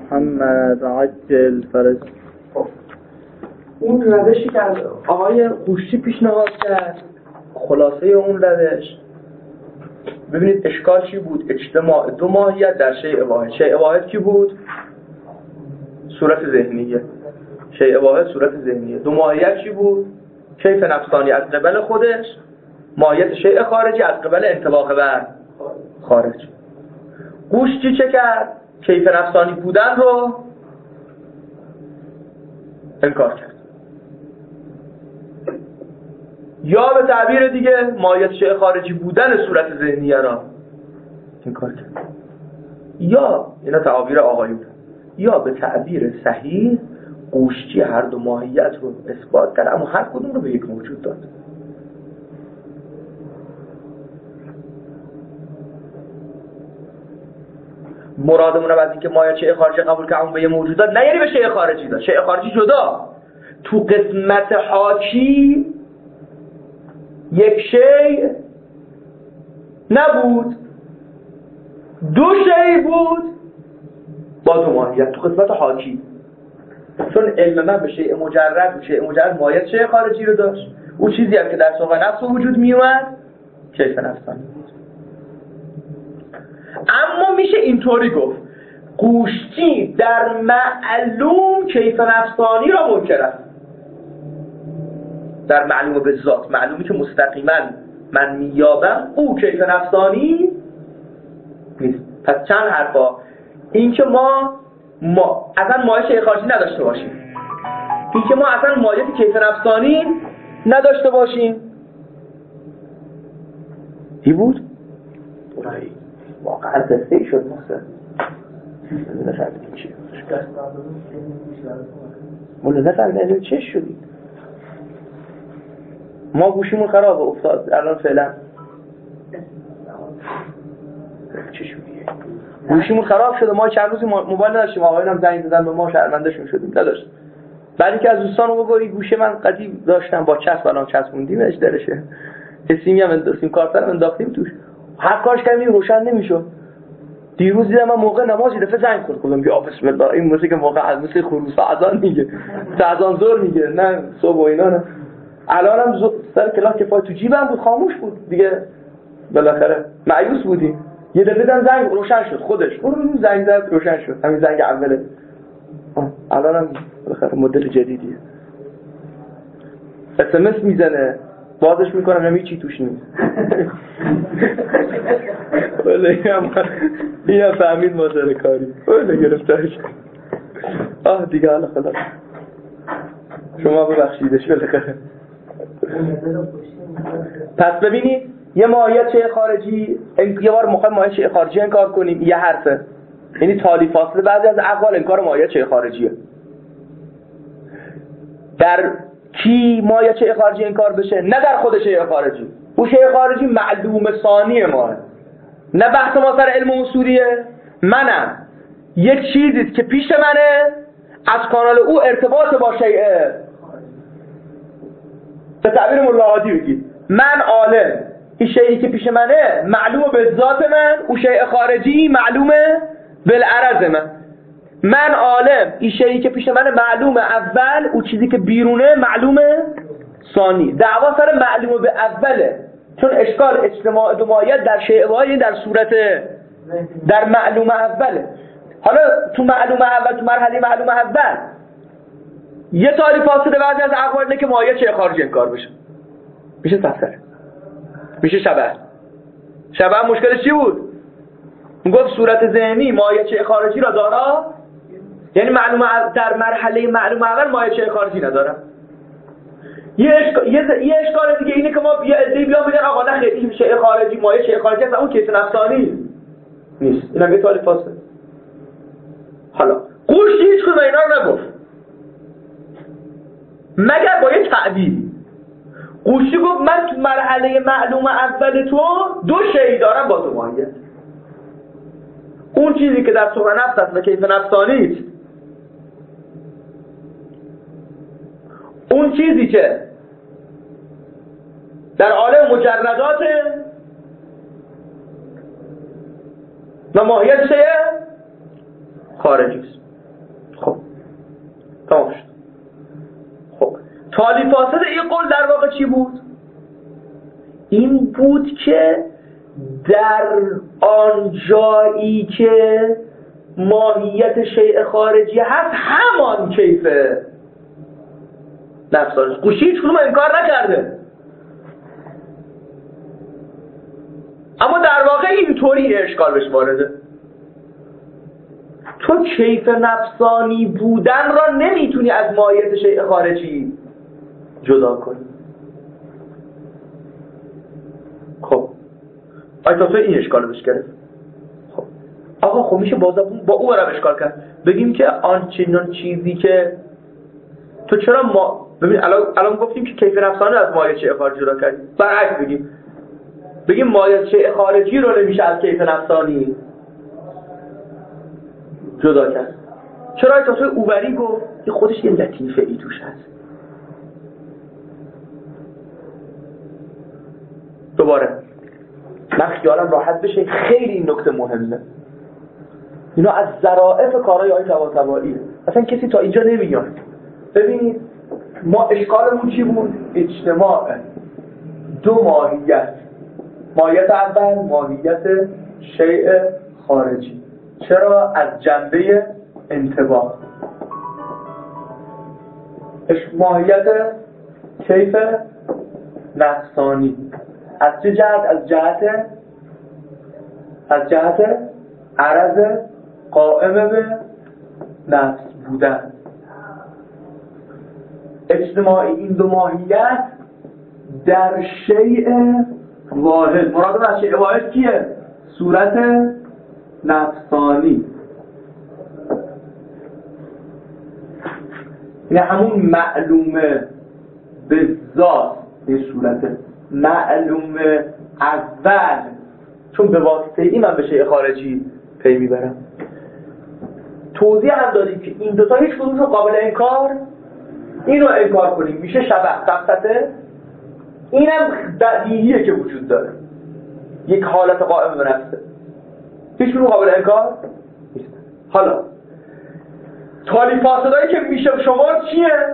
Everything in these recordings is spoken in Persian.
محمد عجل فرج. اون روشی که آقای قوشچی پیشنهاد کرد، خلاصه اون روش ببینید اشکال چی بود؟ اجتماع دو ماهیت در شیء واحد. شیء واحد کی بود؟ صورت ذهنیه. شیء واحد صورت ذهنیه. دو ماهیت چی بود؟ کیف نفسانی از قبل خودش، ماهیت شیء خارجی از قبل انطباق بر خارج. قوشچی چه کرد؟ کیف نفسانی بودن رو انکار کرد، یا به تعبیر دیگه ماهیت شیء خارجی بودن صورت ذهنیه را انکار کرد، یا اینا تعابیر آقایون، یا به تعبیر صحیح قوشچی هر دو ماهیت رو اثبات کرد اما هر کدوم رو به یک موجود داد. مرادمون از اینکه ماهیت شیء خارجی قبول که اون به یه موجود داد، نه یعنی به شیء خارجی داد. شیء خارجی جدا تو قسمت حاکی یک شیء نبود، دو شیء بود با دو ماهیت تو قسمت حاکی. چون علم من به شیء مجرد، شیء مجرد ماهیت شیء خارجی رو داشت، اون چیزی هم که در سوق نفس وجود می اومد کیف نفسانی بود. اما میشه اینطوری گفت قوشچی در معلوم کیف نفسانی را منکر است، در معلوم به ذات، معلومی که مستقیما من میابم او کیف نفسانی نیست. پس چند حرفا، این که ما اصلا مایه شیء خارجی نداشته باشیم، این که ما اصلا مایه کیف نفسانی نداشته باشیم، چی بود؟ واقعا قصه شد محسن نفهمیدیم چی مولا نفهمیدیم چه شدید. ما گوشیمون خرابه افتاد الان فعلا چه شدیه؟ گوشیمون خراب شده، ما چند روزی موبایل نداشتیم، آقایون هم زنگ زدن به ما شرمنده‌شون شدیم نداشت. بعدی که از دوستان رو بگویی گوشی من قدیم داشتم با چسب الان چسبوندیمش درشه، سیمی هم انداختیم، کارت هم انداختیم توش، هر کارش کردیم روشن نمیشد. دیروز دیدم من موقع نماز یه دفعه زنگ خورد، گفتم بیا بسم الله، این موسیقی موقع از مثل خروس اذان میگه، اذان ظهر میگه، نه صبح و اینا نه. الانم سر کلاس که پای تو جیبم بود خاموش بود دیگه، بالاخره مایوس بودیم. یه دفعه دیدم زنگ روشن شد خودش، اون زنگ زد روشن شد، همین زنگ اوله. الانم بالاخره مدل جدیدیه، اس ام اس میزنه، بازش میکنم نمی چی توش نیست. ولی این فهمید مادر کاری ولی گرفتارش. دیگه حالا خلاص شما ببخشیدش بالاخره. پس ببینید یه ماهیت شیء خارجی، یه بار میخوایم ماهیت شیء خارجی انکار کنیم، یه حرفه، یعنی تالی فاصله بعضی از اقوال انکار ماهیت شیء خارجیه. در کی ماهیت شیء خارجی انکار بشه؟ نه در خود شیء خارجی. او شیء خارجی معلوم ثانی ماه، نه بحث ما سر علم اصولیه. منم یک چیزی که پیش منه، از کانال او ارتباط با شیء، به تعبیر ملا هادی بگید من عالم، این شیئی که پیش منه معلومه به ذات من، او شیء خارجی معلومه بالعرض من عالم، این شیئی که پیش منه معلومه اول، او چیزی که بیرونه معلومه ثانی. دعوا سر معلومه به اوله، چون اشکال اجتماع دو ماهیت در شیء واحد در صورت در معلومه اوله. حالا تو معلومه اول، تو مرحله معلومه اول یه تالی فاصله بعضی از اقوال اینه که ماهیت شیء خارجی انکار بشه، میشه تفسیر، میشه شبه مشکلش چی بود؟ میگفت صورت ذهنی ماهیت شیء خارجی را داره، یعنی معلومه در مرحله معلومه اول ماهیت شیء خارجی نداره. یه اشکال دیگه اینه که ما یه عده‌ای بیان بگن آقا نه خیلی شیء خارجی ماهیت شیء خارجی اصلا اون کیف نفسانی نیست، اینم یه تالی فاصله. حالا قوشچی هیچ کدوم اینا رو نگفت مگر با یه تعبیر. قوشچی گفت من تو مرحله معلومه اول تو دو شیء دارم با دو ماهیت. اون چیزی که در سوق نفس است و کیف نفسانی است، اون چیزی که در عالم مجردات و ماهیت شیء خارجی است. تالی فاسد این قول در واقع چی بود؟ این بود که در آن جایی که ماهیت شیء خارجی هست همان کیف نفسانی. قوشی هیچ کنون انکار نکرده، اما در واقع اینطوری اشکال بهش وارده. تو کیف نفسانی بودن را نمیتونی از ماهیت شیء خارجی جدا کنی. خب آیا تو این اشکال بهش گرفت؟ خب آقا خب میشه با او برام اشکال کرد، بگیم که آنچنان چیزی که تو چرا ببین الان گفتیم که کیف نفسانی از ماهیت شیء خارجی جدا کردیم، برعکس بگیم ماهیت شیء خارجی رو نمیشه از کیف نفسانی جدا کرد. چرا آیت اوبری گفت که خودش یه لطیفه ای توش هست. دوباره من خیالم راحت بشه، خیلی این نکته مهمه، اینا از ظرافت کارهای آیت طباطبایی اصلا کسی تا اینجا نمیاد. ببینید ما اشکالمون چی بود؟ اجتماع دو ماهیت اول ماهیت شیء خارجی. چرا؟ از جنبه انطباق. ماهیت کیف نفسانی از چه جهت؟ از جهت عرض قائم به نفس بودن. اجتماعی این دو ماهیت در شیء واحد، مراد از شیء واحد کیه؟ صورت نفسانی، یعنی همون معلومه به ذات، به صورت معلومه اول، چون به واسطه این من به شیء خارجی پی میبرم. توضیح هم دادیم که این دوتا هیچ کدوم رو قابل انکار، این رو انکار کنیم میشه شبه سبسته، اینم بدیهیه که وجود داره، یک حالت قائم به نفسه، هیچ کدوم قابل انکار نیست. حالا تالی فاسدایی که میشه شمار چیه؟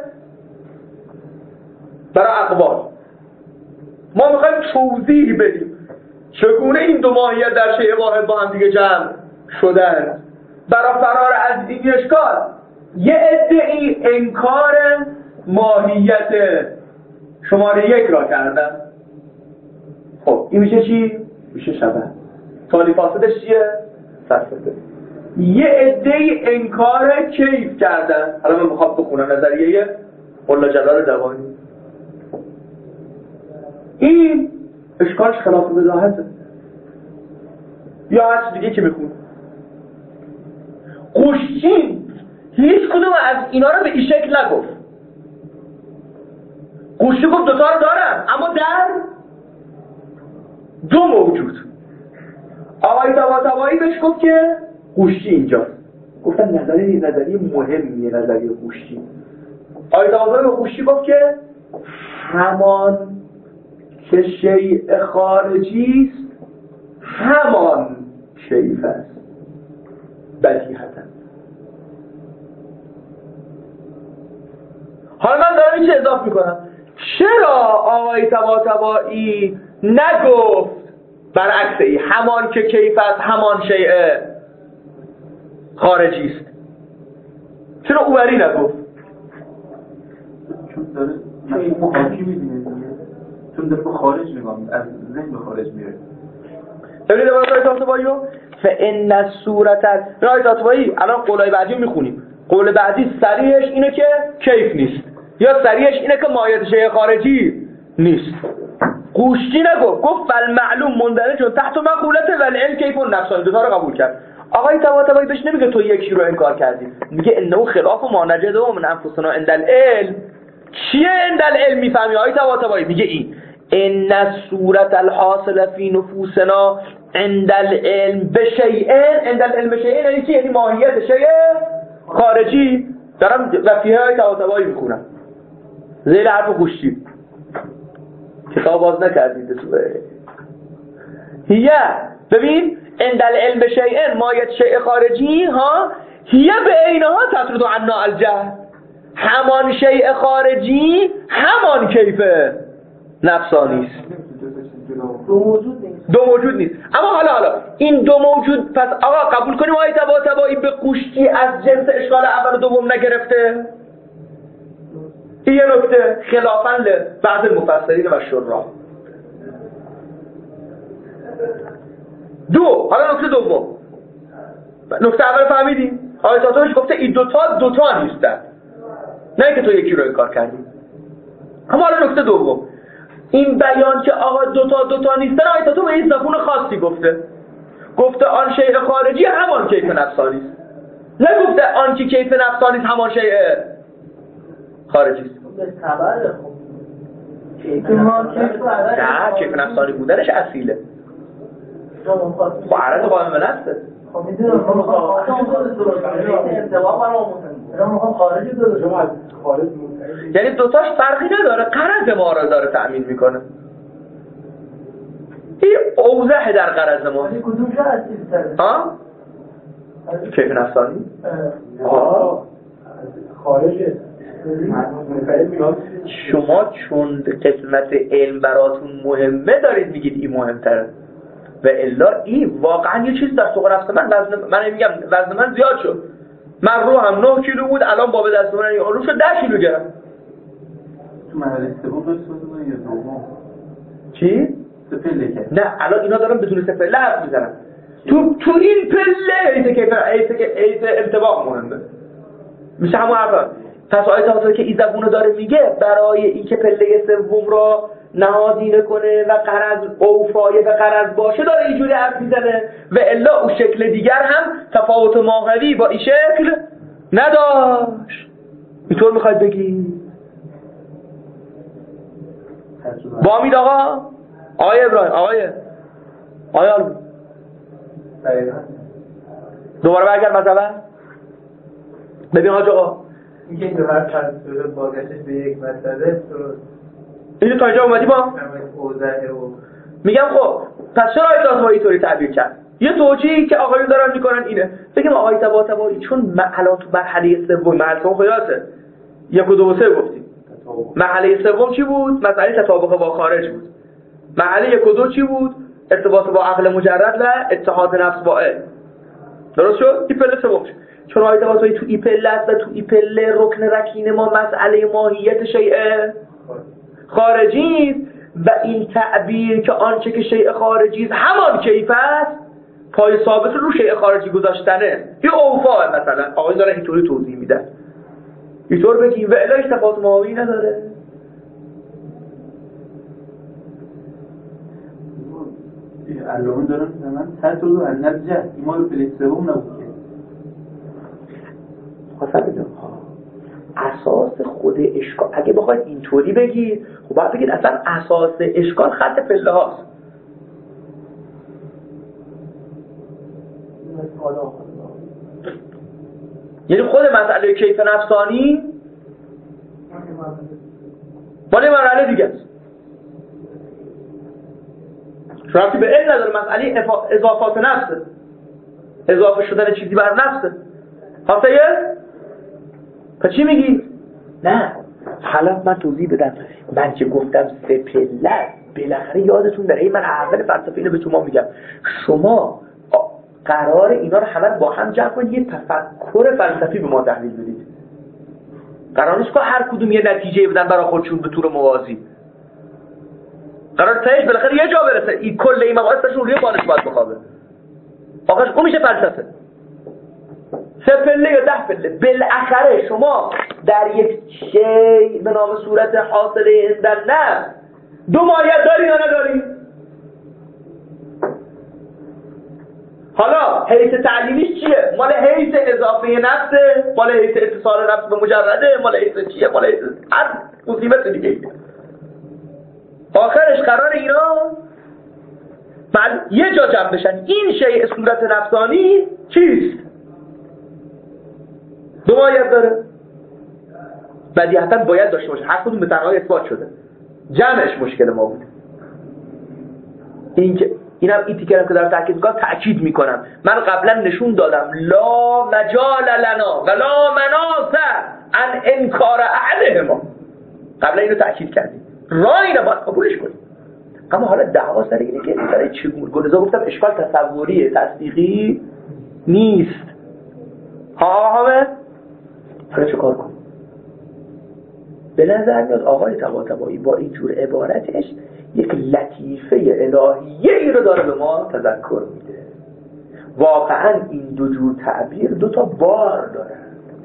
برای اقوال ما میخوایم توضیح بدیم چگونه این دو ماهیت در شیء واحد با هم دیگه جمع شدن. برای فرار از این اشکال یه ادعی انکار ماهیت شماره یک را کردن. خب این میشه چی؟ میشه شبه. تالی فاسدش چیه؟ سرسده. یه ادعی انکار کیف کردن. حالا من میخوام بخونم نظریه ملا جلال دوانی. این اشکالش خلاف وضاحته. یا هر چیز دیگه که میخون. قوشچین هیچ کدوم از اینا رو به این شکل نگفت. قوشچین گفت دوتا رو دارم اما در دو موجود. آقای طباطبایی بهش گفت که قوشچین اینجاست. گفتن نظریه مهمیه نظریه قوشچین. آقای طباطبایی به قوشچین گفت که همان که شیء خارجی است همان کیف است بدیهتا. حالا من دارم این چه اضافه میکنم، چرا آقای طباطبایی نگفت برعکس ای همان که کیف است همان شیء خارجی است؟ چرا اوبری نگفت؟ چون داره محاکی میبینه، چون داره به خارج نگاه میکنه، از ذهن به خارج میره. ببینید آقای طباطبایی رو فإن الصورت آقای طباطبایی الان قولای بعدی رو میخونیم. قول بعدی صریحش اینه که کیف نیست یا صریحش اینه که ماهیت شیء خارجی نیست. قوشچی نگفت، گفت فالمعلوم مندرج تحت مقولت والعلم کیف نفسانی. دوتا رو قبول کرد. آقای طباطبایی بهش نمیگه تو یکی رو انکار کردی، میگه انه خلاف ما نجده و من انفسنا عند العلم. چیه عند العلم میفهمی آقای طباطبایی؟ میگه این ان الصورت الحاصل فی نفوسنا عند العلم بشیء، عند العلم بشیء یعنی چی؟ یعنی ماهیت شیء خارجی. دارم وفیه های طباطبایی میخونم زیر حرف قوشچی، کتاب باز نکردید تو هیه. ببین عند العلم بشیء ماهیت شیء خارجی ها هیه به عینها تطرد عنا الجهل. همان شیء خارجی همان کیف نفسانی است. دو موجود نیست. اما حالا این دو موجود، پس آقا قبول کنیم آیه طباطبایی به قوشتی از جنس اشکال اول و دوم نگرفته؟ این یه نکته خلافاً لبعض المفسرین و شراح. دو، حالا نکته دوم. نکته اول فهمیدیم آیه طباطبایی گفته این دوتا نیستن، نه که تو یکی رو کار کردی. اما حالا نکته دوم، این بیان که آقا دوتا نیستن آیه طباطبایی به این زبون خاصی گفته آن شیء خارجی همان کیف نفسانی است، نگفته آن که کیف نفسانی است همان شیء خارجی است. نه، کیف نفسانی بودنش اصیله. خب عرض قائم به نفسه. یعنی دوتاش فرقی نداره، غرض ما را داره تأمین میکنه. این اوضح در غرض ما. ها؟ کیف نفسانی؟ خارجه. شما چون قسمت علم براتون مهمه دارید میگید این مهمتره، و الا این واقعا یه چیز در سوق نفس من میگم وزن من زیاد شد، من روحم 9 کیلو بود، الان باب دست من رو شد 10 کیلو گرم. تو مرحله سوم بسازه یا دوم؟ چی؟ سپله که نه الان اینا دارم بدون سپله حرف میزنم. تو این پله ایت انطباق مهمه، میشه همون حرفا. پس آیه طباطبایی که این زبونو داره میگه برای اینکه پله سوم را نهادینه کنه و قرض اوفایه به قرض باشه داره اینجوری حرف میزنه، و الا اون شکل دیگر هم تفاوت ماهوی با این شکل نداشت. اینطور میخواید بگی؟ با امید آقا؟ آقای ابراهیم، آقای دوباره برگرد مثلا ببین حاج آقا، اینکه این دو هر چند صورت بازگشتش به یک مسئله درست. اینو تا اینجا اومدی با؟ میگم خب پس چرا آیه طباطبایی اینطوری تعبیر کرد؟ یه توجیهی که آقایون دارن میکنن اینه، بگیم آیه طباطبایی چون الان تو مرحله سوم، مرحله خیاطه 1 و 2 و 3 گفتیم، مرحله سوم چی بود؟ مسئله تطابق با خارج بود. مرحله 1 و 2 چی بود؟ ارتباط با عقل مجرد و اتحاد نفس با علم. درست شد؟ این پله سوم شد. چون آیه طباطبایی تو این پله است و تو این پله رکن رکین ما مسئله ماهیت شیء خارجی و این تعبیر که آنچه که شیء خارجی است همان کیف است، پای ثابت رو شیء خارجی گذاشتنه. این اوفا مثلا آقای داره اینطوری توضیح میدن، اینطور بگیم و الا تفاوت ماهوی نداره. علامه دارن من تطرد و النتیجه ایمان پله سوم نبود که خواستم بگم اساس خود اشکال اگه بخواید اینطوری بگید، خب باید بگید اصلا اساس اشکال خط پله هاست. یعنی خود مسئله کیف نفسانی مال مرحله دیگه است، رابطی به علم نداره. مسئله اضافات نفسه، اضافه شدن چیزی بر نفسه. حاصله؟ پس چی میگی؟ نه حالا من توضیح بدم. من که گفتم سپله بالاخره یادتون داره، من اول فلسفه اینو به شما میگم، شما قرار اینا رو همه با هم جمع کنید یه تفکر فلسفی به ما تحویل بدید. قرار نیست که هر کدوم یه نتیجه بدن برای خودشون به طور موازی. قرار تهش بالاخره یه جا برسه. این کل این مباحثشون روی بالش باید بخوابه. آخرش اون میشه فلسفه. 3 پله یا 10 پله. بالاخره شما در یک شیء به نام صورت حاصله عند النفس 2 ماهیت داری یا نداری؟ حالا حیث تعلیمیش چیه؟ مال حیث اضافه نفسه، مال حیث اتصال نفس به مجرده، مال حیث چیه؟ مال حیث هر مصیبت دیگه. آخرش قرار اینا یه جا جمع بشن. این شیء صورت نفسانی چیست؟ 2 ماهیت داره. بدیهیاً باید داشته باشه. هر کدوم به تنهایی اثبات شده. جمعش مشکل ما بود. اینم این تیکرم که دارم تاکید میکنم تاکید میکنم. من قبلا نشون دادم لا مجال لنا و لا مناص ان انکار احدهما. قبل اینو تاکید کردیم رای نباید قبولش کنیم. اما حالا دعوا سر اینه که برای چگونه گلزا گفتم اشکال تصوریه، تصدیقی نیست. حامد حالا چه کار کنیم؟ به نظر میاد آقای طباطبایی با این جور عبارتش یک لطیفه الهیه ای رو داره به ما تذکر میده. واقعا این دو جور تعبیر دو تا بار داره.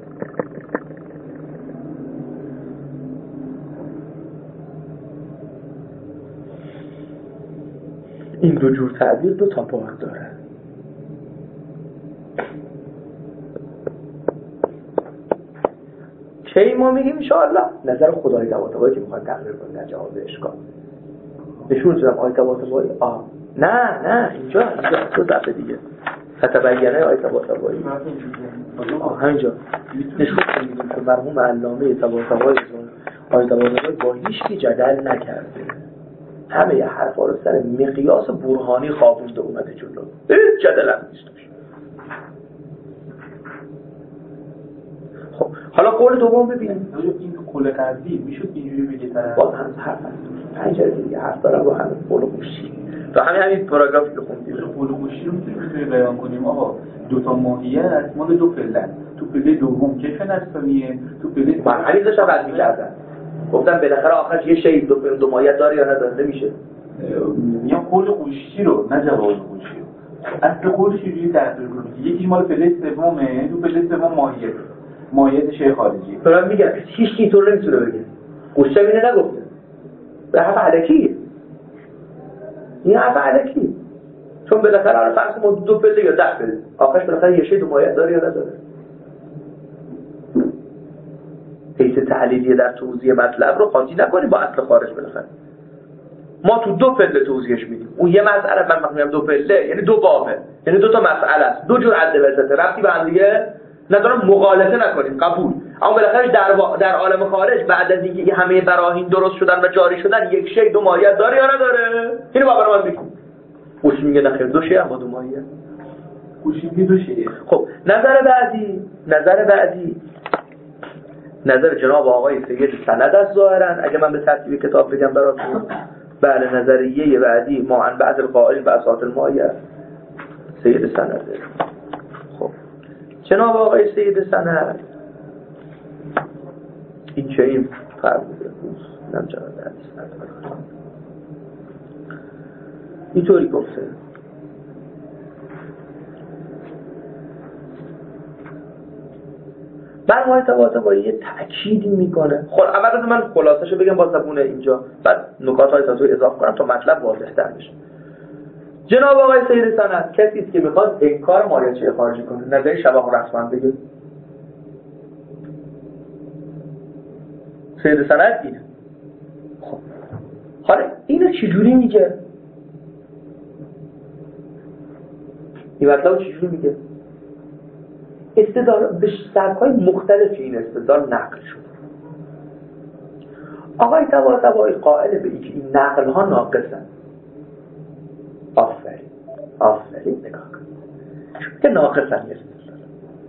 این دو جور تعبیر دو تا بار داره. کی ما میگیم انشاءالله نظر خدای طباطبایی که میخواد تقریر کنه در جواب اشکال نشون دادم آیه طباطبایی نه اینجا تو صفحه دیگه فتبینه آیه طباطبایی همینجا نشون میدیم که مرحوم علامه طباطبایی آیه طباطبایی با هیچ کی جدل نکرده، همه ی حرفا رو سر مقیاس برهانی خوابونده اومده جلو، هیچ جدل هم نیست. خب حالا قول دوم ببینیم. این قول قضیه میشد اینجوری بگه طرف باز هم حرف هست 5 دیگه حرف دارم با همین قول خوشی تو همین پاراگرافی که خوندیم. قول خوشی رو میتونیم بیان کنیم آقا دو تا ماهیت مال دو پله، تو پله دوم کیف نفسانیه، تو پله من همین داشتم بحث می‌کردم گفتم بالاخره آخرش یه شی دو ماهیت داره یا نداره نمیشه. میگم قول خوشی رو نه جواب خوشی. اصل قولش اینجوری تعبیر کنید یکی مال پله سومه، تو پله سوم ماهیت شیء خارجی. دارم میگم هیچ کی تو نمیتونه بگه. گوشه اینو نگفته. به حرف علکی. این حرف علکی. چون بالاخره آره فرض ما دو پله یا 10 پله. آخرش بالاخره یه شی دو ماهیت داره یا نداره. حیث تعلیلیه در توضیح مطلب رو قاطی نکنیم با اصل خارج بالاخره. ما تو دو پله توضیحش میدیم. اون یه مسئله من میگم دو پله یعنی دو بابه. یعنی دو تا مسئله است. دو جور عدل ربطی به هم دیگه ندارم، مغالطه نکنیم قبول. اما بالاخره در عالم خارج بعد از اینکه همه براهین درست شدن و جاری شدن یک شی دو ماهیت داره یا نداره؟ اینو باور من بگیم. خوش میگه نخیر دو شی اما دو ماهیت. خوش میگه دو شی. خب نظر بعدی نظر جناب آقای سید سند از ظاهرن. اگه من به ترتیب کتاب بگم براتون بله نظریه بعدی ما عن بعض القائل باساط المایه سید سند. خب جناب آقای سید سند این چه این فرموده نمجرد اینطوری گفته برمای طباطبایی یه تأکیدی میکنه. خب اول من خلاصه‌شو بگم با زبون اینجا بعد نکات‌های تازه اضافه کنم تا مطلب واضح‌تر بشه. جناب آقای سید سند کسی است که میخواد انکار ماهیت خارجی کنه، نظر شبه و رسما بگه. سید سند اینه. خب حالا اینو چجوری میگه؟ این مطلب چجوری میگه؟ استدلال به سبک‌های مختلفی این استدلال نقل شد. آقای طباطبایی قائل به اینکه این نقل‌ها ناقصن. آفرین نگاه کن. که ناقصن استدلال.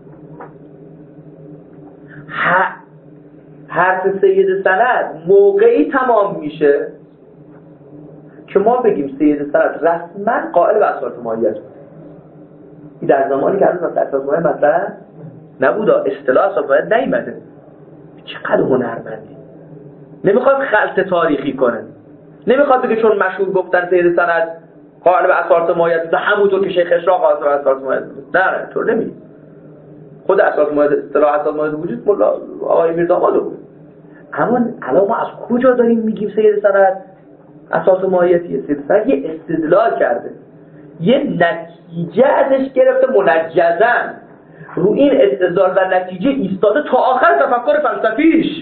حرف سید سند موقعی تمام میشه که ما بگیم سید سند رسما قائل به اساس ماهیت بود. این در زمانی که هنوز اساس ماهیت مطرح نبود، اصطلاح اساس ماهیت نیامده. چقدر هنرمندی. نمیخواد خلط تاریخی کنه. نمیخواد بگه چون مشهور گفتن سید سند قائل به اساس ماهیت بود همونطور که شیخ اشراق قائل به اساس ماهیت بود. نه طور نمیگه. خود اساس ماهیت اصطلاح اساس ماهیت وجود مولا آقای میرداماد بود. اما الان ما از کجا داریم میگیم سید سند اساس ماهیتیه؟ سید سند یه استدلال کرده، یه نتیجه ازش گرفته منجزن، رو این استدلال و نتیجه ایستاده تا آخر تفکر فلسفیش،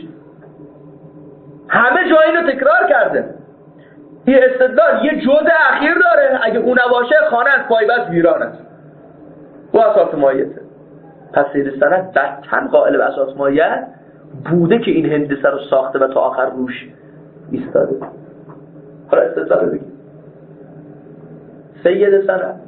همه جای اینو تکرار کرده. این استدلال یه جزء اخیر داره، اگه اون نباشه خانه از پایبست ویران است و اساس ماهیته. پس سید سند بطن قائل به اساس ماهیت بوده که این هندسه رو ساخته و تا آخر روش ایستاده. حالا استدلال بگیم سید سند.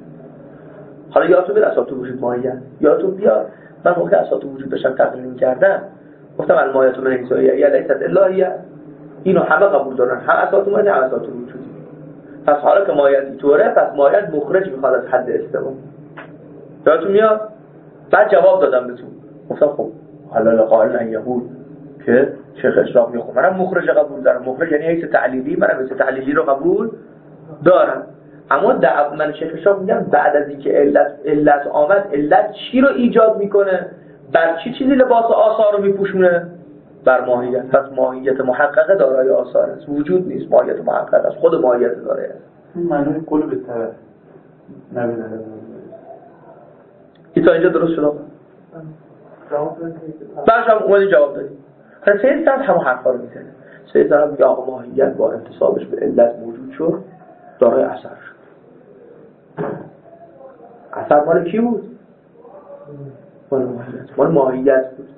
حالا یادتون بیاد اساس وجود ماهیت، یادتون بیاد من موقع اساس وجود داشتم تقریر کردم گفتم المایت من حیثیه یا لیست الهیه، اینو همه قبول دارن، هم اساس مایت هم اساس وجودی. پس حالا که مایت اینطوره، پس مایت مخرج میخواد از حد استوا. یادتون میاد؟ بعد جواب دادم بهتون، گفتم خب حالا قائل یهود که شیخ اسلام میگه منم مخرج قبول دارم. مخرج یعنی حیث تعلیلی، منم حیث تعلیلی رو قبول دارم. اما من شیخ اسلام میگم بعد از اینکه علت آمد، علت چی رو ایجاد میکنه؟ بر چی چیزی لباس آثار رو میپوشونه؟ بر ماهیت. پس ماهیت محققه دارای آثار است، وجود نیست. ماهیت محققه است، خود ماهیت دارای است. معنی کل به طرف نمیدونه. این تا اینجا درست شد؟ بعدش هم اومدی جواب دادی. سید سند همه حرفا رو میزنه. سید سند میگه آقا ماهیت با انتصابش به علت موجود شد، دارای اثر شد. اثر مال کی بود؟ مال ماهیت بود.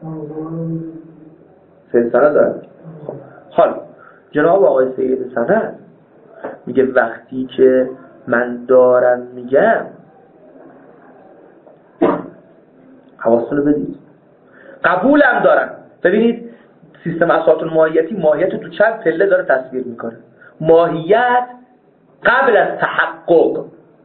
سید سند داره. حالا جناب آقای سید سند میگه وقتی که من دارم میگم، حواستون رو بدید، قبولم دارم. ببینید سیستم اساس الماهیتی ماهیت رو تو چند پله داره تصویر میکنه. ماهیت قبل از تحقق،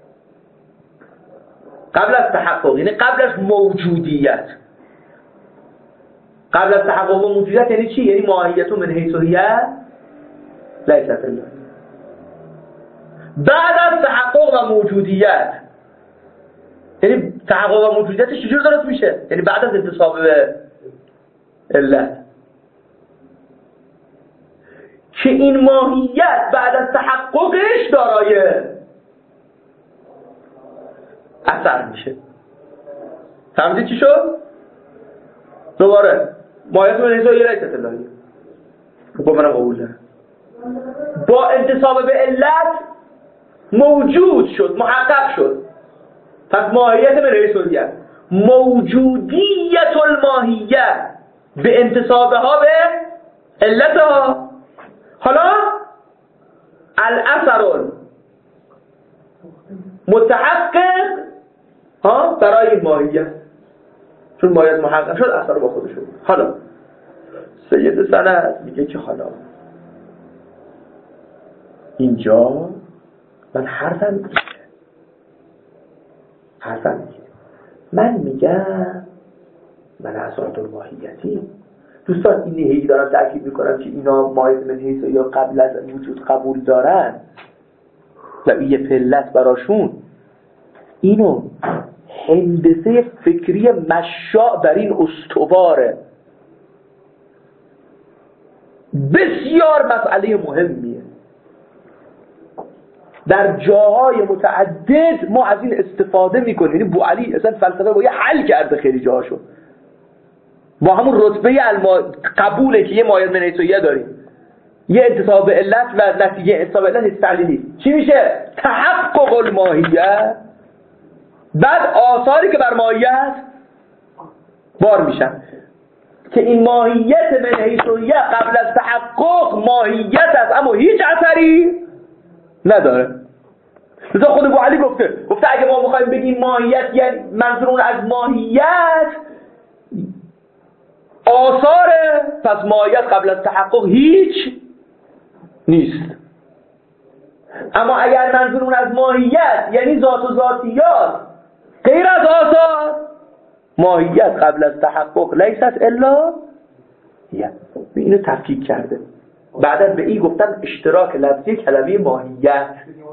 قبل از تحقق یعنی قبل از موجودیت. قبل از تحقق و موجودیت یعنی چی؟ یعنی ماهیت من حیث هی لیست الله. بعد از تحقق و موجودیت یعنی تحقق و موجودیتش چجور درست میشه؟ یعنی بعد از انتصاب به علت، که این ماهیت بعد از تحققش دارای اثر میشه. فهمیدید چی شد؟ دوباره ماهیت من حیث هی لیست الله با منم قبول دارم. با انتصاب به علت موجود شد، محقق شد. پس ماهیت من حیث هی موجودیت الماهیه به انتصابها به علتها. حالا الاثر متحقق برای این ماهیت، چون ماهیت محقق شد اثر با خودش شد. حالا سید سند میگه که حالا اینجا من حرفم میگه من میگم من اساس الماهیتی. دوستان این هی دارم تأکید میکنم که اینا ماهیت من حیث یا قبل از وجود قبول دارن و یه پلت براشون. اینو هندسه فکری مشاع بر این استواره. بسیار مسئله مهمیه. در جاهای متعدد ما از این استفاده میکنیم. یعنی بوعلی اصلا فلسفه با یه حل کرده خیلی جاهاشو. با همون رتبه قبوله که یه مایه من حیث هی داریم، یه انتصاب به علت و نتیجه انتصاب به علت تعلیلی چی میشه؟ تحقق الماهیت. بعد آثاری که بر ماهیت بار میشن که این ماهیت من حیث هی قبل از تحقق ماهیت است اما هیچ اثری نداره. لذا خود ابوعلی گفته اگه ما میخوایم بگیم ماهیت یعنی منظورون از ماهیت آثاره، پس ماهیت قبل از تحقق هیچ نیست. اما اگر منظورون از ماهیت یعنی ذات و ذاتیات غیر از آثار، ماهیت قبل از تحقق لیست الا هی. اینو تفکیک کرده. بعدا به این گفتن اشتراک لفظی کلمه ماهیت.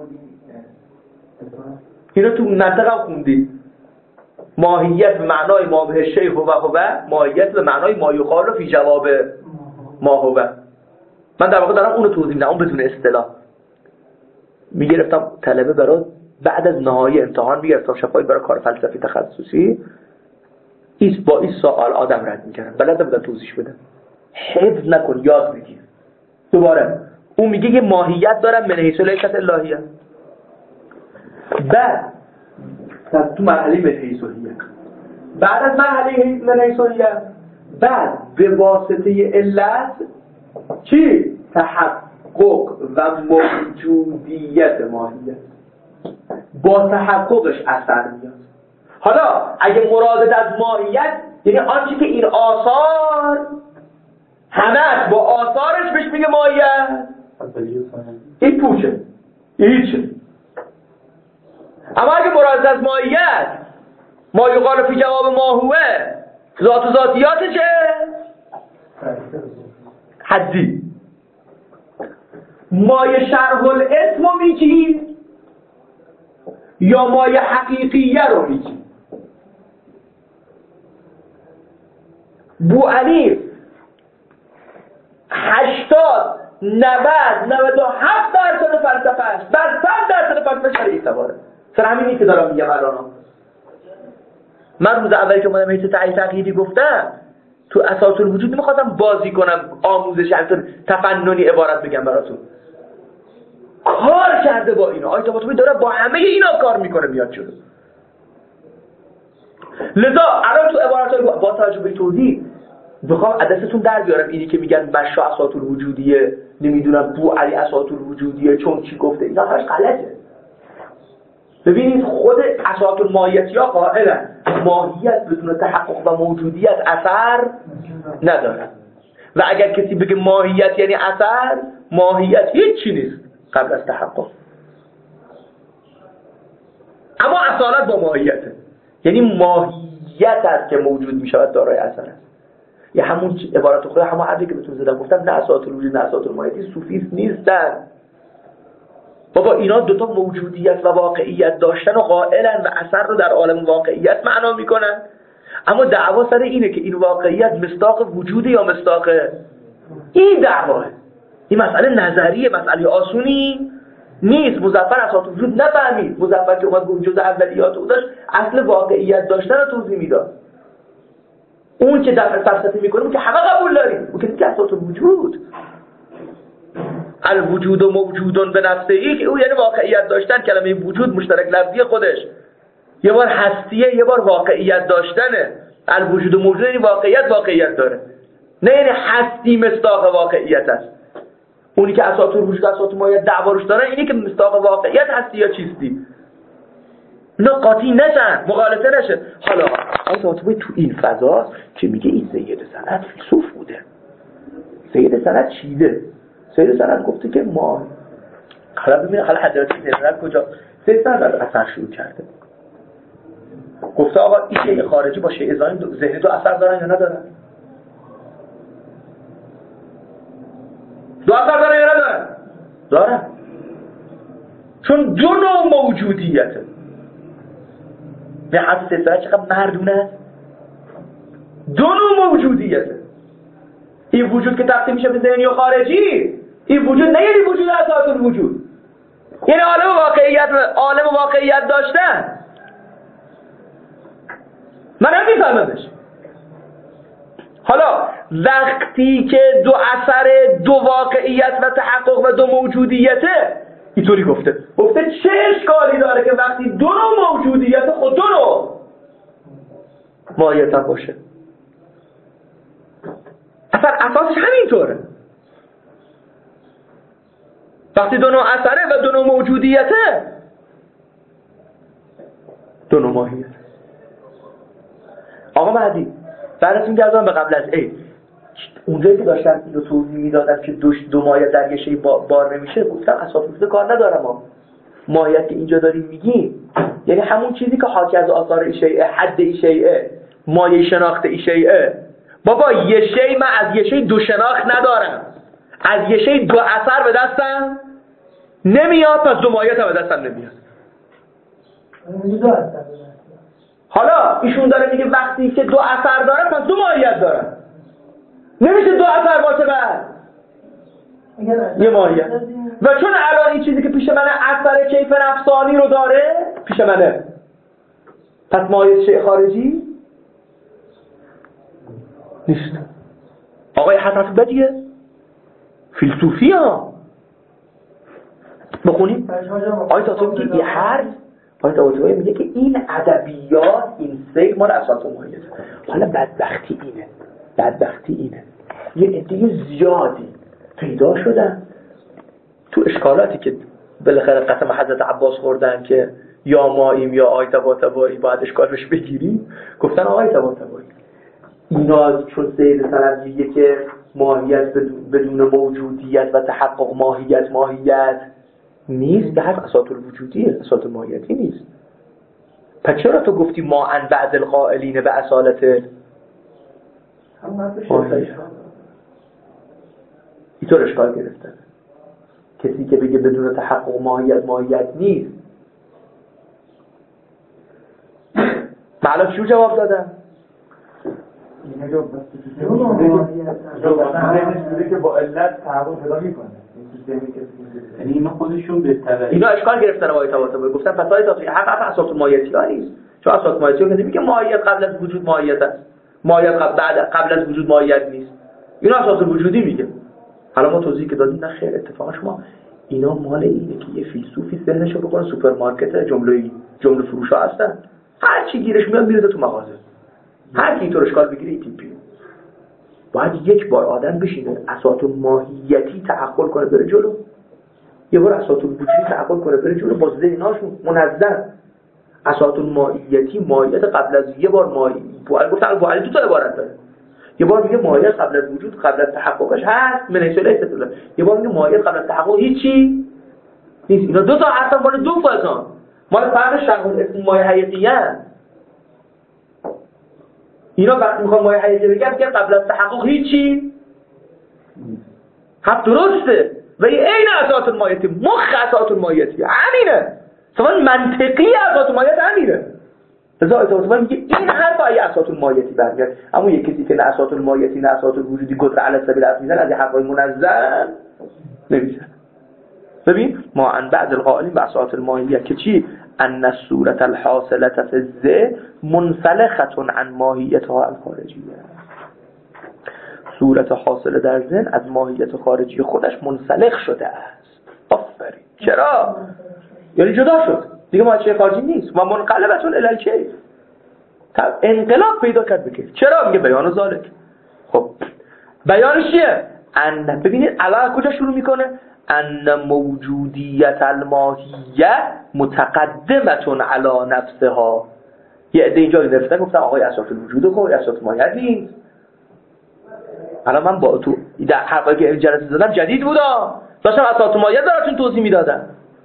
اینو تو منطق هم خوندید. ماهیت به معنای ما به شیء هو، ماهیت به معنای ما یقال فی جواب ما هو. من در واقع دارم اونو توضیح میدم، اون بدون اصطلاح. میگرفتم طلبه برای بعد از نهایی امتحان میگرفتم شفایی برای کار فلسفی تخصصی، با این سوال آدم رد میکردم، بلد نبودم توضیح بدم. حفظ نکن، یاد بگیر. دوباره اون میگه یه ماهیت دارم من حیث لیست الهیه. بعد تو مرحله من حیث هی، بعد از مرحله من حیث هی، بعد به واسطه علت چی؟ تحقق و موجودیت ماهیت. با تحققش اثر میاد. حالا اگه مرادت از ماهیت یعنی آنچه که این آثار همه با آثارش بهش میگه ماهیت، این پوچه، هیچه. اما اگه مراد از ماهیت ما یقال فی جواب ما هو ذات و ذاتیات چه؟ حدی. مایه شرح الاسم رو میگی یا مایه حقیقیه رو میگی؟ بو علی 80 90 97% فلسفه‌اش بر 100% فلسفه شرعی سواره. سر همینی که دارم میگم الان. من روز اولی که اومدم ایت تقییدی گفتم تو اساس الوجود نمیخواستم بازی کنم آموزش همینطور تفننی عبارت بگم براتون. کار کرده با اینا. آیت طباطبایی داره با همه اینا کار میکنه میاد جلو. لذا الان تو عبارات با توجه به توضیح بخوام دستتون در بیارم اینی که میگن مشا اساس الوجودیه، نمیدونم بو علی اساس الوجودیه چون چی گفته، اینا همش غلطه. ببینید خود اساس الماهیتیا قائلن ماهیت بدون تحقق و موجودیت اثر نداره و اگر کسی بگه ماهیت یعنی اثر، ماهیت هیچی نیست قبل از تحقق. اما اصالت با ماهیته، یعنی ماهیت است که موجود میشود دارای اثر است. یه همون عبارت خود همون حدی که بهتون زدم گفتم نه اساس الوجود نه اساس الماهیتی صوفیست نیستن. بابا اینا دوتا موجودیت و واقعیت داشتن و قائلن و اثر رو در عالم واقعیت معنا میکنن. اما دعوا سر اینه که این واقعیت مصداق وجود یا مصداق این دعواه. این مسئله نظریه، مسئله آسونی نیست. مظفر اساس وجود نفهمید. مظفر که اومد گفت جز اولیات او داشت اصل واقعیت داشتن رو توضیح میداد. اون که در فلسفه میکنه که همه قبول داریم، اون که اساس وجود الوجود و موجودون به نفسه ای که او یعنی واقعیت داشتن. کلمه وجود مشترک لفظی خودش یه بار هستیه یه بار واقعیت داشتنه. الوجود و موجود یعنی واقعیت داره، نه یعنی هستی مصداق واقعیت است. اونی که اساس الوجود اساس ماهیت دعوا روش داره اینی که مصداق واقعیت هستی یا چیستی. اینا قاطی نشن، مغالطه نشه. حالا آیت طباطبایی تو این فضا که میگه این سید سند فیلسوف بوده، سید سند چیده. سید سند گفته که ما حالا ببینید حالا حضرت سند کجا سید سند از اثر شروع کرده. گفته آقا این شیء خارجی با شیء ذهنی دو اثر دارن یا ندارن؟ دو اثر دارن یا ندارن؟ دارن. چون دو نوع موجودیته. به حد سید سند چقدر مردونه است. دو نوع موجودیته. این وجود که تقسیم میشه به ذهنی و خارجی، این وجود نه یعنی وجود اساس الوجود، یعنی عالم واقعیت داشتن. من هم میفهممش. حالا وقتی که دو اثر دو واقعیت و تحقق و دو موجودیته اینطوری گفته چه اشکالی داره که وقتی دو نوع موجودیت خود دو نوع ماهیت هم باشه؟ اصلا اساسش همینطوره. وقتی دو نوع اثره و دو نوع موجودیته دو نوع ماهیت. آقا مهدی بعدتون گردم به قبل از عید اونجایی که داشتن اینو توضیح میدادن که دو ماهیت در یه شی بار نمیشه، گفتم اساس وجود کار ندارم. ماهیت که اینجا داریم میگیم یعنی همون چیزی که حاکی از آثار ای شیء، حد ای شیء، مایه شناخت ای شیء. بابا یه شی من از یه شی دو شناخت ندارم، از یه شی دو اثر به دستم نمیاد، پس دو ماهیت هم به دستم نمیاد. حالا ایشون داره میگه وقتی که دو اثر داره پس دو ماهیت داره. نمیشه دو اثر باشه بعد یه ماهیت. و چون الان این چیزی که پیش منه اثر کیف نفسانی رو داره پیش منه، پس ماهیت شیء خارجی نیست. آقای حسن بدیه فیلسوفی ها بخونیم. آیت طباطبایی میگه یه حرف، آیت طباطبایی میگه که این ادبیات این سیر مال اساس ماهیت. حالا بدبختی اینه یه عده زیادی پیدا شدن تو اشکالاتی که بالاخره قسم حضرت عباس خوردن که یا ماییم یا آیت طباطبایی باید اشکالش بگیریم. گفتن آیت طباطبایی اینا چون سید سلفیه که ماهیت بدون موجودیت و تحقق ماهیت نیست، به حرف اساط الوجودیه، اساط ماهیتی نیست. پس چرا تو گفتی ما ان بعض القائلین به اصالت اینطور اشکال گرفتن؟ کسی که بگه بدون تحقق ماهیت نیست. معلا چیو جواب دادن؟ که با علت تحقق پیدا میکنه. یعنی اینا خودشون به تبعیض اینا اشکال گرفتن با آیه طباطبایی، گفتن پس آیه طباطبایی حق اساس ماهیتی ها نیست، چون اساس ماهیتی که میگه ماهیت قبل از وجود ماهیت است، ماهیت قبل از وجود ماهیت نیست. اینا اساس وجودی میگه. حالا ما توضیح که دادیم نه خیر، اتفاقا شما اینا مال اینه که یه فیلسوفی ذهنشو بکنه سوپرمارکت جمله فروشا هستن، هر چی گیرش میاد میره تو مغازه، هر کی اینطور اشکال بگیره این تیپی. باید یک بار آدم بشینه اساس ماهیتی تعقل کنه بره جلو، یه بار اساس وجودی تعقل کنه بره جلو، با ذهناشون منظم. اساس ماهیت قبل از یه بار ماهیت گفتن بوعلی تو تا عبارت داره. یه بار میگه ماهیت قبل از وجود قبل از تحققش هست، من ایسا لیست داره. یه بار میگه ماهیت قبل از تحقق هیچی نیست. اینا دو تا حرفا مال دو فازان، مال فرق شرح اسم مایه حقیقی هست. اینا وقتی میخوان مایه حقیقی بگن که قبل از تحقق هیچی هم درسته و این اساس المایتی، مخ اساس المایتی همینه، مثلا منطقی اساس المایت همینه. لذا اساس میگه این حرف ای اساس المایتی برمیاد. اما یک کسی که نه اساس المایتی نه اساس الوجودی گذر علی سبیل اصل میزنه، از این حرفای منظم نمیشه. ببین ما ان بعض القائلین به اساس الماییه که چی؟ ان الصورة الحاصلة في الذهن منسلخة عن ماهیتها الخارجیه. صورت حاصله در ذهن از ماهیت خارجی خودش منسلخ شده است. آفرین. چرا؟ یعنی جدا شد دیگه، ماهیت خارجی نیست و منقلبتون الی الکیف، انقلاب پیدا کرد به کیف. چرا؟ میگه بیان ذالک. خب بیانش چیه؟ ان ببینید الان کجا شروع میکنه؟ ان موجودیت الماهیه متقدمتون علی نفسها. یه عده اینجا گرفتن گفتن آقای اساس الوجود خب اساس ماهیت نیست. الان من با تو در حرفایی که جلسه زدم جدید بودا، داشتم اساس ماهیت براتون توضیح میدادم.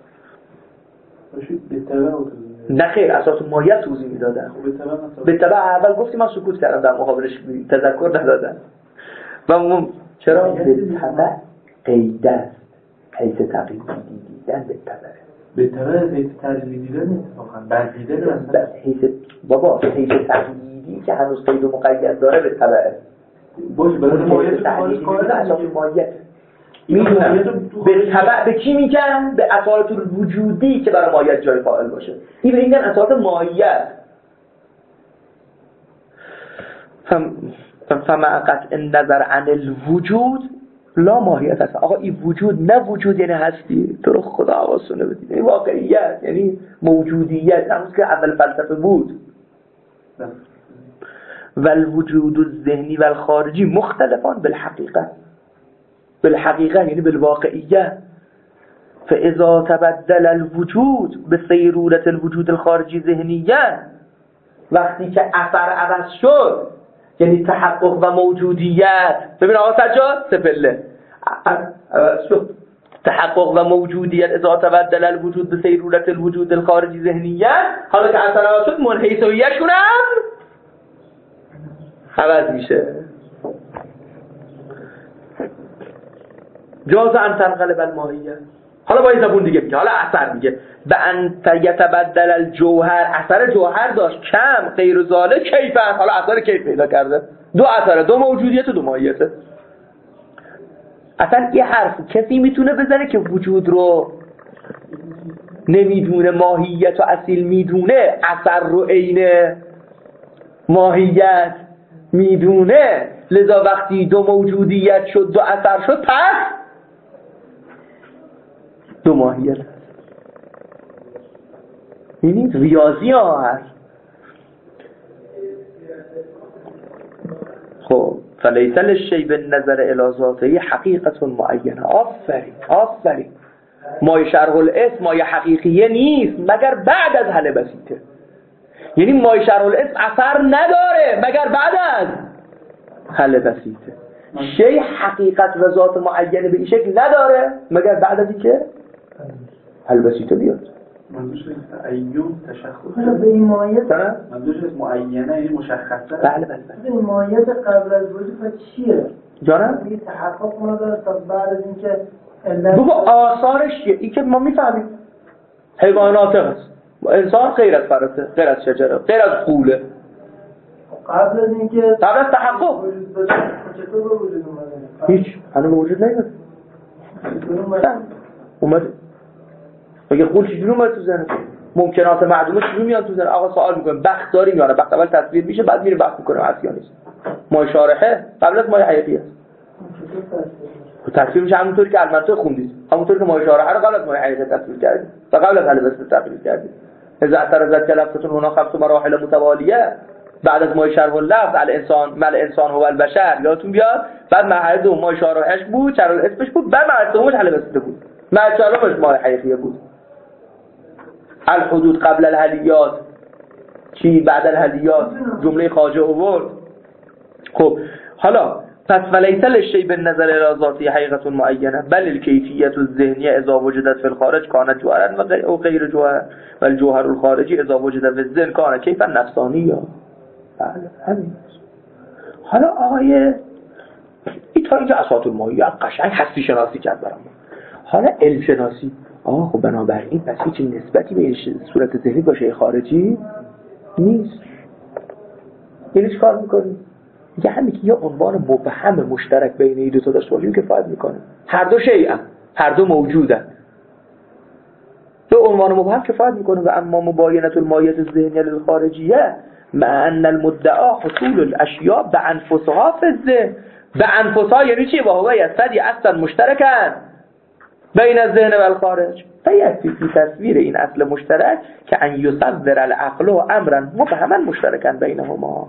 نه خیر، اساس ماهیت توضیح میدادم. به تبع اول گفتی من سکوت کردم، در مقابلش تذکر ندادم. و چرا؟ به تبع قید است، حیث تقییدی دیدن به تبع. به تبع حیث تقییدی دیدن اتفاقا بردیده درست. حیث بابا حیث تقییدی که هنوز قید و مقید داره به تبع. باشه برای ماهیت تقییدی دیدن اساس ماهیت میدونم به تبع به کی میگن؟ به اصالت الوجودی که برای ماهیت جای قائل باشه. این به میگن اصالت ماهیت. فمع قطع نظر عن الوجود لا ماهیت هست. آقا این وجود نه وجود یعنی هستی، تو رو خدا حواسونه بدید، این واقعیت یعنی موجودیت، همون که اول فلسفه بود. والوجود الذهنی والخارجی مختلفان بالحقیقه یعنی بالواقعیه. فاذا تبدل الوجود به صیرورة الوجود الخارجی ذهنیه، وقتی که اثر عوض شد یعنی تحقق و موجودیت. ببین آقا سجاد سپله شد تحقق و موجودیت اذا تبدل الوجود به صیرورة الوجود الخارجی ذهنیه، حالا که اثر عوض شد منحیثیه‌شون هم عوض میشه. جاز ان تنقلب الماهیه. حالا با این زبون دیگه میگه، حالا اثر میگه به ان یتبدل الجوهر، اثر جوهر داشت کم غیر ذالک کیفن، حالا اثر کیف پیدا کرده. دو اثر، دو موجودیت و دو ماهیت. اصلا یه حرف کسی میتونه بزنه که وجود رو نمیدونه ماهیت و اصیل میدونه، اثر رو عین ماهیت میدونه، لذا وقتی دو موجودیت شد دو اثر شد پس دو ماهیت هست. این ریاضی ها هست. خب فلیس للشیء بالنظر الی ذاته حقیقت معینه. آفرین. مایه شرح الاسم مایه حقیقیه نیست مگر بعد از حل بسیطه. یعنی مایه شرح الاسم اثر نداره مگر بعد از حل بسیطه. شی حقیقت و ذات معینه به این شکل نداره مگر بعد از اینکه حل بسیطه بیاد. منظورش ایون تشخص به این مایز منظورش معینه این مشخصه. بله به این مایز قبل از وجود چیه؟ جانم؟ یه تحقق نداره تا بعد از اینکه بگو آثارش چیه؟ این که ما میفهمیم حیوانات هست، انسان غیر از فرسه، غیر از شجره، غیر از قوله. قبل از اینکه قبل از تحقق چطور به وجود اومده؟ هیچ هنوز به وجود نیومده. اومده. مگه قول چجوری اومده تو ذهن؟ ممکنات معدومه چجوری میاد تو ذهن؟ آقا سوال میکنیم بخت داریم یا نه؟ بخت اول تصویر میشه بعد میره بحث میکنیم هست یا نیست. مایه شارحه قبل از مایه حقیقی است. تصویر میشه همونطوری که المنطق خوندید، همونطوری که مایه شارحه رو قبل از مایه حقیقی تصویر کردید و قبل از حل بسیط تصویر کردید. اذا اعترضت لفظتون هنا خمس مراحل متوالیه، بعد از مایه شرح اللفظ الانسان هو البشر یادتون بیاد، بعد مرحله دوم مایه شارحش بود، شرح اسمش بود، بعد مرحله دومش حل بسیط بود، مرحله چهارمش مایه حقیقی بود. الحدود قبل الهلیات چی بعد الهلیات جمله خواجه آورد. خب حالا پس ولیس للشیء بالنظر الى ذاته حقیقت معینه بل الکیفیت الذهنیه اذا وجدت فی الخارج کانت جوهرا و غیر جوهر و الجوهر الخارجی اذا وجد فی الذهن کان کیفا نفسانیه. بله همین. حالا آقای این تا اینجا اساطول ماهی قشنگ هستی شناسی کرد برام. حالا علم شناسی خب بنابراین پس هیچ نسبتی به صورت ذهنی با شیء خارجی نیست. یعنی چی کار میکنی؟ میگه همین که یه عنوان مبهم مشترک بین این دو تا داشته باشیم کفایت میکنه. هر دو شیئن، هر دو موجودن. دو عنوان مبهم کفایت میکنه. و اما مباینة المایه الذهنیه للخارجیه مع ان المدعا حصول الاشیاء بانفسها فی الذهن. بانفسها یعنی چی؟ وهو یستدعی اصلا مشترکن بین الذهن و الخارج. فیکفی فی تصویر این اصل مشترک که ان یصور العقل امرا مبهما مشترکا بینهما.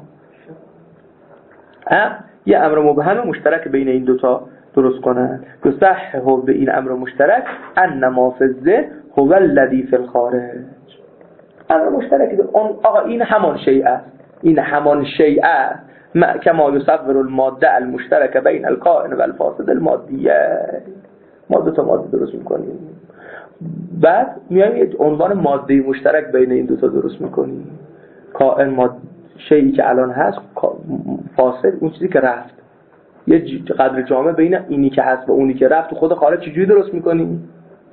یه امر مبهم مشترک بین این دوتا درست کنن. یصحح به این امر مشترک ان ما فی الذهن هو الذی فی الخارج. امر مشترک آقا این همان شیء است، این همان شیء است کما یصور الماده المشترک بین الکائن و الفاسد المادیه. ما دو تا ماده درست میکنیم، بعد میایم یه عنوان ماده مشترک بین این دو تا درست میکنیم. کائن ماده شیئی که الان هست، فاسد اون چیزی که رفت، یه قدر جامع بین اینی که هست و اونی که رفت. تو خود خارج چجوری درست میکنیم؟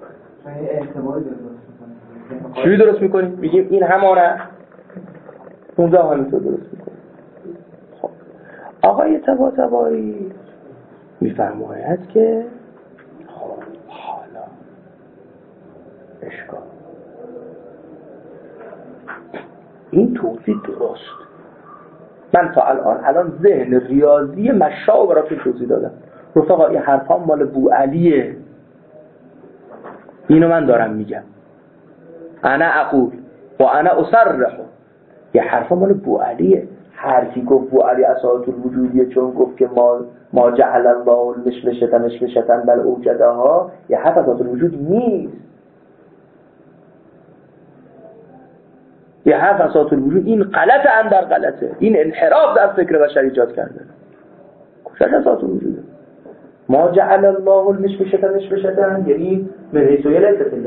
چجوری درست میکنیم؟ میگیم این همانه، اونجا همینطور درست میکنیم. خب آقای طباطبایی میفرماید که حالا اشکال این توضیح درست. من تا الان ذهن ریاضی مشاء براتون توضیح دادم. رفقا این حرفا مال بوعلیه، اینو من دارم میگم. انا اقول و انا اصرح. یه حرفا مال بوعلیه. حرفی گفت بوعلی اساس الوجودیه چون گفت که ما جعل الله المشمشة بل اوجدها. یه حرف اساس الوجود نیست. یه حرف اساس الوجود این غلط اندر غلطه، این انحراف در فکر بشر ایجاد کرده. کجاش اساس الوجوده؟ ما جعل الله المشمشة یعنی من حیث لیست الله،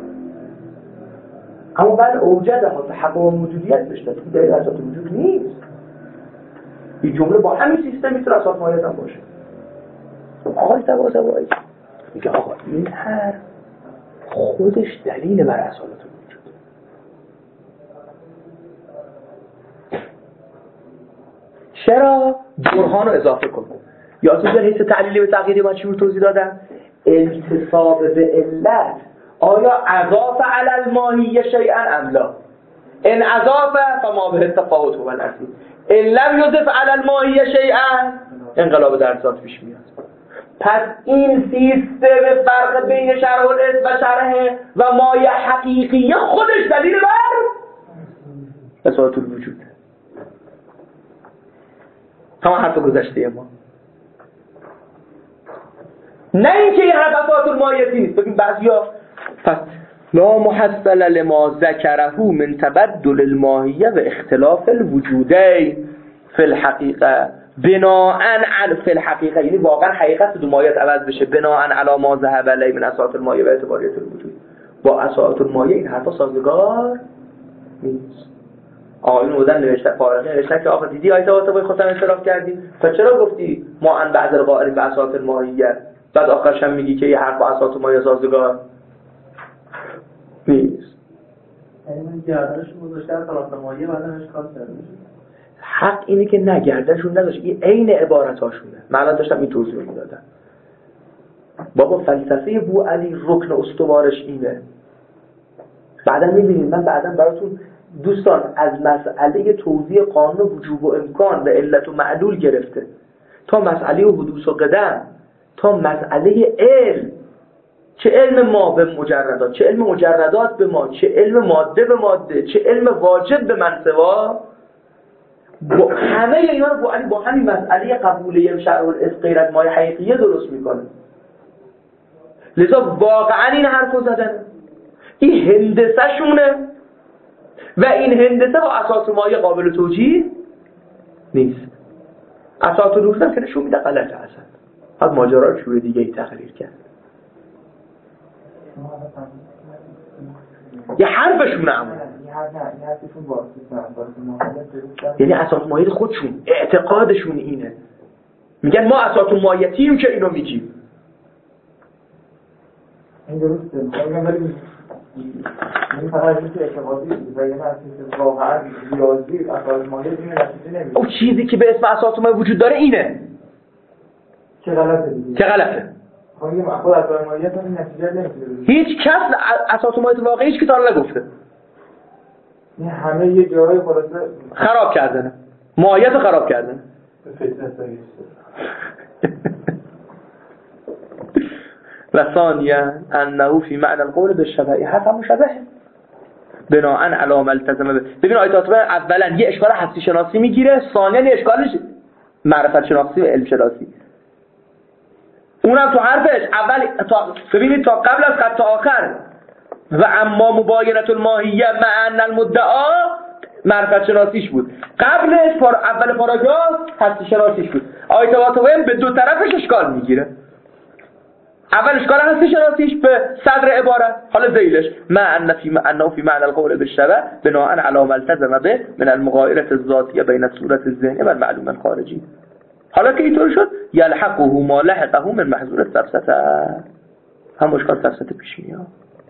اما بعد اوجدها تحقق موجودیت بشه، این دلیل اساس الوجود نیست. این جمله با همین سیستم میتونه اساس ماهیت هم باشه. آقای طباطبایی میگه آقا این حرف خودش دلیل بر اصالت الوجود. چرا؟ برهان رو اضافه کن. یادتون حیث تعلیلی به تغییری من چی رو توضیح دادم؟ انتصاب به علت. آیا اضافه علی الماهیه شیئا ام لا؟ ان اضافه فما به التفاوت هو الاصلی. ان لم یضف علی الماهیه شیئا انقلاب در ذات پیش میاد. پس این سیستم فرق بین شرح الاسم و شرح و مایه حقیقیه خودش دلیل بر اثبات الوجود. تمام حرف گذشته ما. نه اینکه این حرف اثبات المایتی نیست. ببین بعضیا پس لا محصل لما ذکره من تبدل الماهیه و اختلاف الوجودین فی الحقیقه بناءً فی الحقیقه، یعنی واقعا حقیقت دو مایت عوض بشه، بناءً علی ما ذهب الیه من اساس المایه و اعتباریت الوجود، با اساس المایه این حرفا سازگار نیست. آقایون بودن نوشته فارغی نوشته که آقا دیدی آیت با خودت انصراف کردی، تا چرا گفتی ما ان بعض القائل به اساس المایه، بعد آخرش هم میگی که یه حرف با اساس المایه سازگار نیست. این گردنش گذاشته از طرف مایه بعدش کار کرده. حق اینه که نگردنشون نداشت، این عین عبارتاشونه. من الان داشتم این توضیح میدادم. بابا فلسفه بو علی رکن استوارش اینه. بعدا میبینید من بعدا براتون دوستان از مسئله توضیح قانون وجوب و امکان و علت و معلول گرفته تا مسئله حدوث و قدم، تا مسئله علم، چه علم ما به مجردات، چه علم مجردات به ما، چه علم ماده به ماده، چه علم واجب به منسوا، همه اینا رو با همین مسئله قبوله شرع الاسقیرت مای حقیقیه درست میکنه. لذا واقعا این حرفو زدن، این هندسه شونه و این هندسه با اساس مایه قابل توجیه نیست. اساس روشن که نشون میده غلطه اصلا. از ماجرا رو شوره دیگه ای تقریر کرد. یه حرفشونه اما یعنی اساس مایه خودشون اعتقادشون اینه، میگن ما اساس مایتیم که اینو میگیم. این درسته. این فقط اینکه اعتقادی و یه مسئله واقعا ریاضی اساس مایه این نتیجه نمیده. اون چیزی که به اسم اساس مایه وجود داره اینه. چه غلطه دیگه. چه غلطه. خود اساس مایه تو این نتیجه نمیده. هیچ کس اساس مایه واقعی هیچ کی تا حالا نگفته. این همه یه جای خلاصه خراب کردنه. مایه رو خراب کردن. به فتنه سایه. و ثانیا انه فی معنی القول بالشبه، حرف مشابه بناءً علی ما التزم. ببین آیات اولا یه اشکال هستی شناسی میگیره، ثانیا یه اشکالش معرفت شناسی و علم شناسی. اونم تو حرفش اول ببینید تا قبل از خط تا آخر و اما مباینه الماهیه مع ان المدعا معرفت شناسیش بود، قبلش اول پاراگراف هستی شناسیش بود. آیات به دو طرفش اشکال میگیره. اول اشکال هستی شناسیش به صدر عبارت، حالا ذیلش انه فی معنی القول بالشبه بناءً علی ما التزم به من المغایره الذاتیه بین الصورت الذهنی و المعلوم الخارجی. حالا که اینطور شد یلحقه ما لحقه من محظور السفسطه، هم اشکال سفسطه پیش میاد.